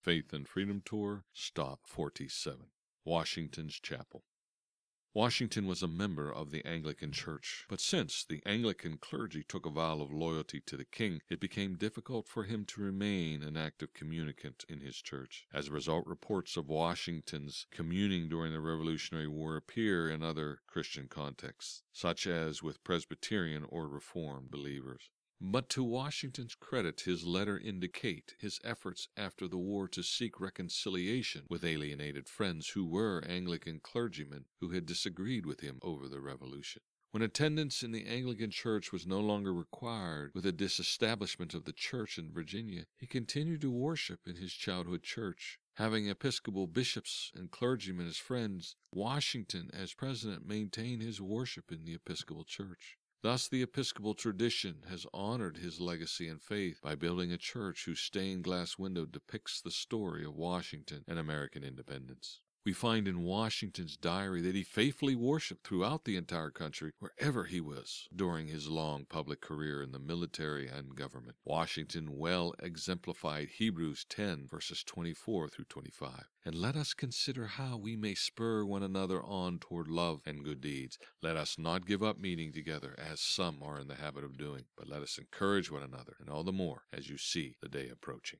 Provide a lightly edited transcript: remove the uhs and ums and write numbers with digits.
Faith and Freedom Tour, Stop 47. Washington's Chapel. Washington was a member of the Anglican Church, but since the Anglican clergy took a vow of loyalty to the king, it became difficult for him to remain an active communicant in his church. As a result, reports of Washington's communing during the Revolutionary War appear in other Christian contexts, such as with Presbyterian or Reformed believers. But to Washington's credit, his letter indicate his efforts after the war to seek reconciliation with alienated friends who were Anglican clergymen who had disagreed with him over the Revolution. When attendance in the Anglican Church was no longer required with the disestablishment of the church in Virginia, he continued to worship in his childhood church. Having Episcopal bishops and clergymen as friends, Washington, as president, maintained his worship in the Episcopal Church. Thus, the Episcopal tradition has honored his legacy and faith by building a church whose stained glass window depicts the story of Washington and American independence. We find in Washington's diary that he faithfully worshiped throughout the entire country, wherever he was, during his long public career in the military and government. Washington well exemplified Hebrews 10, verses 24 through 25. And let us consider how we may spur one another on toward love and good deeds. Let us not give up meeting together, as some are in the habit of doing, but let us encourage one another, and all the more as you see the day approaching.